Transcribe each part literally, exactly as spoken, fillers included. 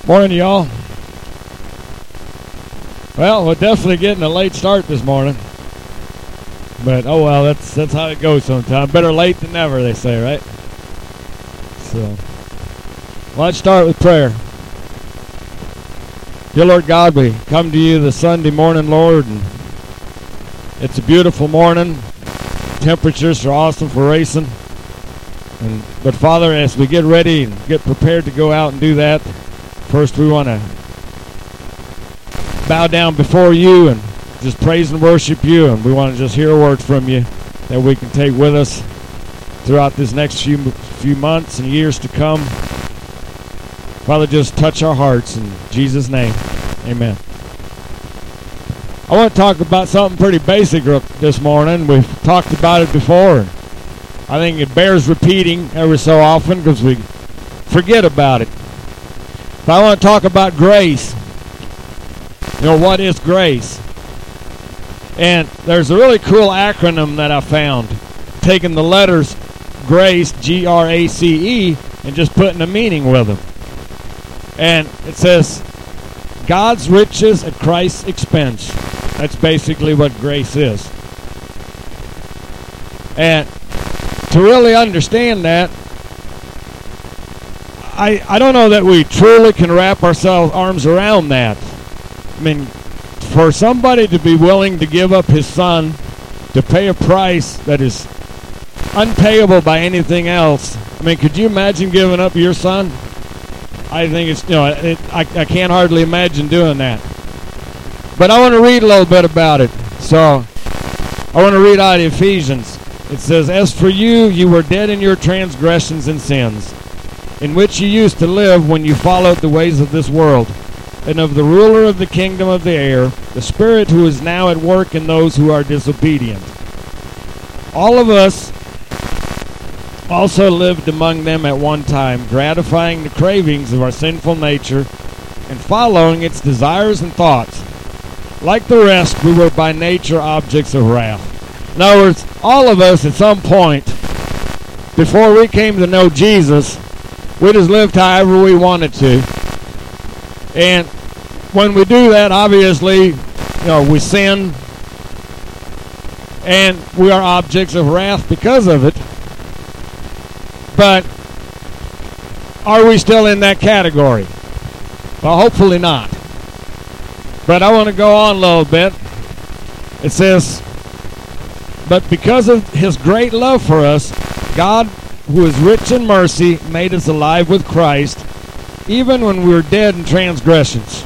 Morning, y'all. Well, we're definitely getting a late start this morning. But, oh well, that's that's how it goes sometimes. Better late than never, they say, right? So, well, let's start with prayer. Dear Lord God, we come to you this Sunday morning, Lord, and it's a beautiful morning. Temperatures are awesome for racing. And, but, Father, as we get ready and get prepared to go out and do that, first we want to bow down before you and just praise and worship you, and we want to just hear a word from you that we can take with us throughout this next few few months and years to come. Father, just touch our hearts in Jesus' name. Amen. I want to talk about something pretty basic this morning. We've talked about it before. I think it bears repeating every so often because we forget about it. But I want to talk about grace. You know, what is grace? And there's a really cool acronym that I found, taking the letters grace, G R A C E, and just putting a meaning with them. And it says, God's riches at Christ's expense. That's basically what grace is. And to really understand that, I, I don't know that we truly can wrap ourselves arms around that. I mean, for somebody to be willing to give up his son to pay a price that is unpayable by anything else. I mean, could you imagine giving up your son? I think it's, you know, it, I, I can't hardly imagine doing that. But I want to read a little bit about it. So, I want to read out of Ephesians. It says, As for you, you were dead in your transgressions and sins, in which you used to live when you followed the ways of this world, and of the ruler of the kingdom of the air, the Spirit who is now at work in those who are disobedient. All of us also lived among them at one time, gratifying the cravings of our sinful nature and following its desires and thoughts. Like the rest, we were by nature objects of wrath. In other words, all of us at some point, before we came to know Jesus, we just lived however we wanted to. And when we do that, obviously, you know, we sin, and we are objects of wrath because of it. But are we still in that category? Well, hopefully not. But I want to go on a little bit. It says, But because of his great love for us, God, who is rich in mercy, made us alive with Christ, even when we were dead in transgressions.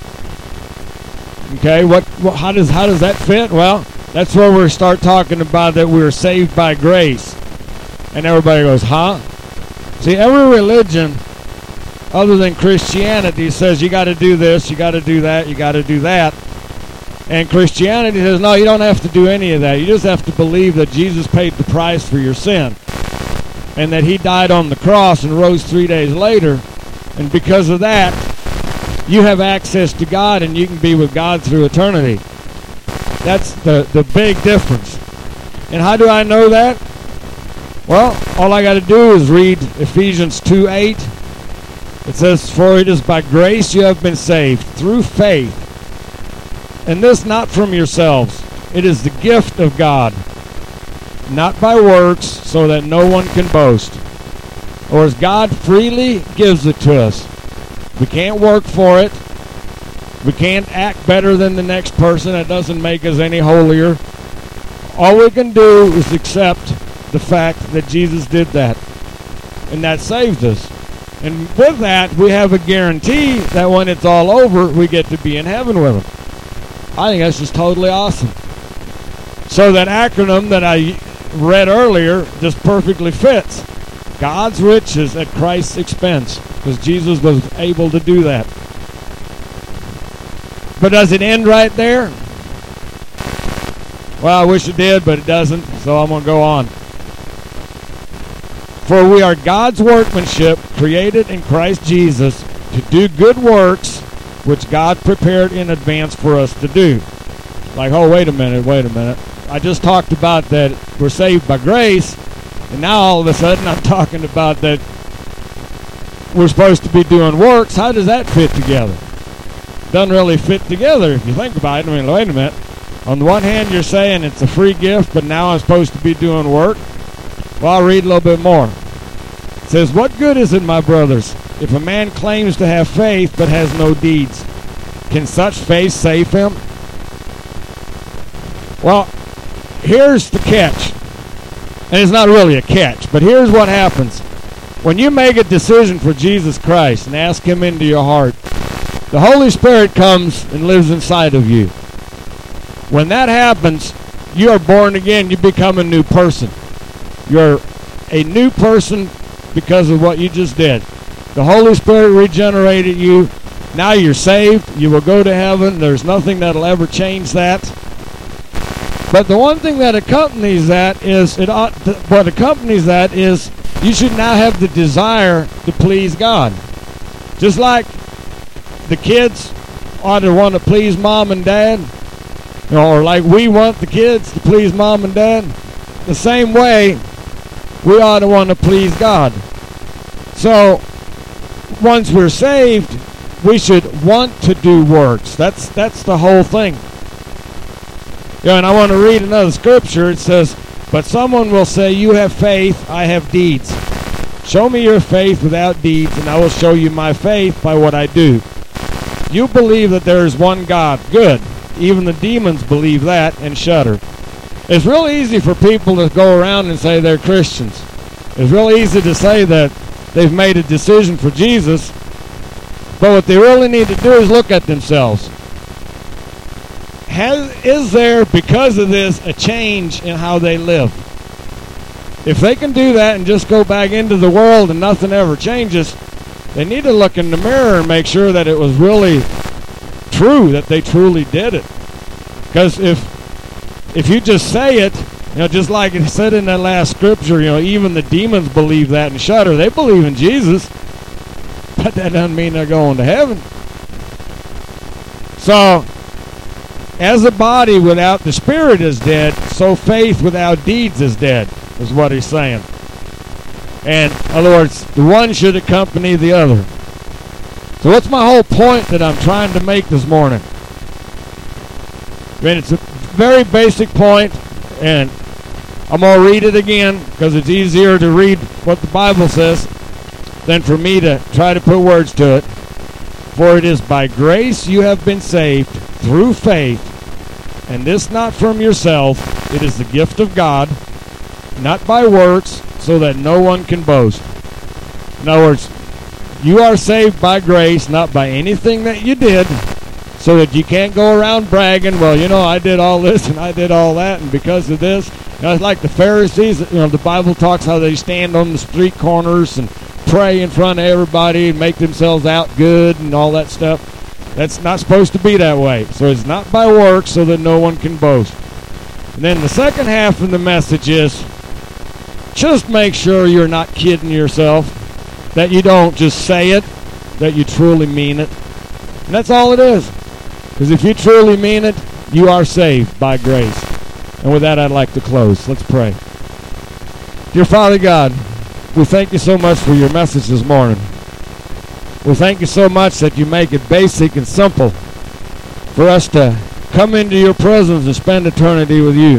Okay, what, what? How does how does that fit? Well, that's where we start talking about that we are saved by grace, and everybody goes, "Huh?" See, every religion other than Christianity says you got to do this, you got to do that, you got to do that, and Christianity says, "No, you don't have to do any of that. You just have to believe that Jesus paid the price for your sin, and that He died on the cross and rose three days later." And because of that, you have access to God and you can be with God through eternity. That's the, the big difference. And how do I know that? Well, all I got to do is read Ephesians two eight. It says, For it is by grace you have been saved, through faith. And this not from yourselves. It is the gift of God, not by works, so that no one can boast. Or as God freely gives it to us. We can't work for it. We can't act better than the next person. That doesn't make us any holier. All we can do is accept the fact that Jesus did that. And that saves us. And with that, we have a guarantee that when it's all over, we get to be in heaven with Him. I think that's just totally awesome. So that acronym that I read earlier just perfectly fits. God's riches at Christ's expense, because Jesus was able to do that. But does it end right there? Well, I wish it did, but it doesn't, so I'm going to go on. For we are God's workmanship, created in Christ Jesus, to do good works, which God prepared in advance for us to do. Like, oh, wait a minute, wait a minute. I just talked about that we're saved by grace, and now all of a sudden I'm talking about that we're supposed to be doing works. How does that fit together? Doesn't really fit together if you think about it. I mean, wait a minute. On the one hand, you're saying it's a free gift, but now I'm supposed to be doing work. Well, I'll read a little bit more. It says, "What good is it, my brothers, if a man claims to have faith but has no deeds? Can such faith save him?" Well, here's the catch. And it's not really a catch, but here's what happens. When you make a decision for Jesus Christ and ask him into your heart, the Holy Spirit comes and lives inside of you. When that happens, you are born again. You become a new person. You're a new person because of what you just did. The Holy Spirit regenerated you. Now you're saved. You will go to heaven. There's nothing that'll ever change that. But the one thing that accompanies that is, it ought to, what accompanies that is, you should now have the desire to please God. Just like the kids ought to want to please mom and dad, you know, or like we want the kids to please mom and dad, the same way we ought to want to please God. So once we're saved, we should want to do works. That's that's the whole thing. Yeah, and I want to read another scripture. It says, "But someone will say, 'You have faith, I have deeds. Show me your faith without deeds, and I will show you my faith by what I do.' You believe that there is one God. Good. Even the demons believe that and shudder." It's real easy for people to go around and say they're Christians. It's real easy to say that they've made a decision for Jesus. But what they really need to do is look at themselves. Has, is there, because of this, a change in how they live? If they can do that and just go back into the world and nothing ever changes, they need to look in the mirror and make sure that it was really true, that they truly did it. Because if if you just say it, you know, just like it said in that last scripture, you know, even the demons believe that and shudder. They believe in Jesus, but that doesn't mean they're going to heaven. So, as a body without the Spirit is dead, so faith without deeds is dead, is what he's saying. And, in other words, the one should accompany the other. So what's my whole point that I'm trying to make this morning? I mean, it's a very basic point, and I'm going to read it again because it's easier to read what the Bible says than for me to try to put words to it. "For it is by grace you have been saved through faith, and this not from yourself, it is the gift of God, not by works, so that no one can boast." In other words, you are saved by grace, not by anything that you did, so that you can't go around bragging, "Well, you know, I did all this and I did all that, and because of this." You know, it's like the Pharisees. You know, the Bible talks how they stand on the street corners and pray in front of everybody and make themselves out good and all that stuff. That's not supposed to be that way. So it's not by works, so that no one can boast. And then the second half of the message is, just make sure you're not kidding yourself, that you don't just say it, that you truly mean it. And that's all it is. Because if you truly mean it, you are saved by grace. And with that, I'd like to close. Let's pray. Dear Father God, we thank you so much for your message this morning. We thank you so much that you make it basic and simple for us to come into your presence and spend eternity with you.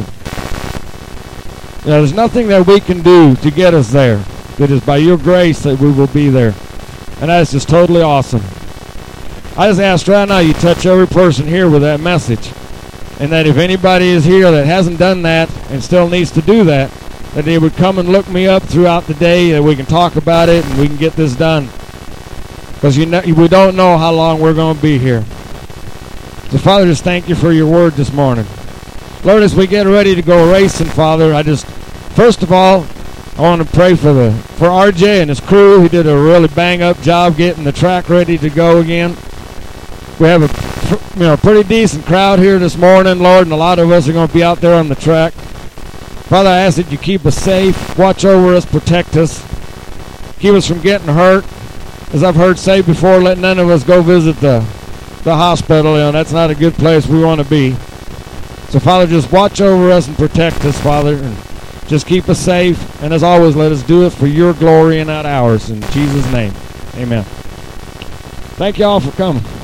You know, there's nothing that we can do to get us there. It is by your grace that we will be there. And that is just totally awesome. I just ask right now you touch every person here with that message. And that if anybody is here that hasn't done that and still needs to do that, that they would come and look me up throughout the day, that we can talk about it and we can get this done. Because you know, we don't know how long we're going to be here. So, Father, just thank you for your word this morning. Lord, as we get ready to go racing, Father, I just, first of all, I want to pray for the for R J and his crew. He did a really bang-up job getting the track ready to go again. We have a you know pretty decent crowd here this morning, Lord, and a lot of us are going to be out there on the track. Father, I ask that you keep us safe, watch over us, protect us, keep us from getting hurt. As I've heard say before, let none of us go visit the the hospital. You know, that's not a good place we want to be. So, Father, just watch over us and protect us, Father, and just keep us safe. And as always, let us do it for your glory and not ours. In Jesus' name, Amen. Thank y'all for coming.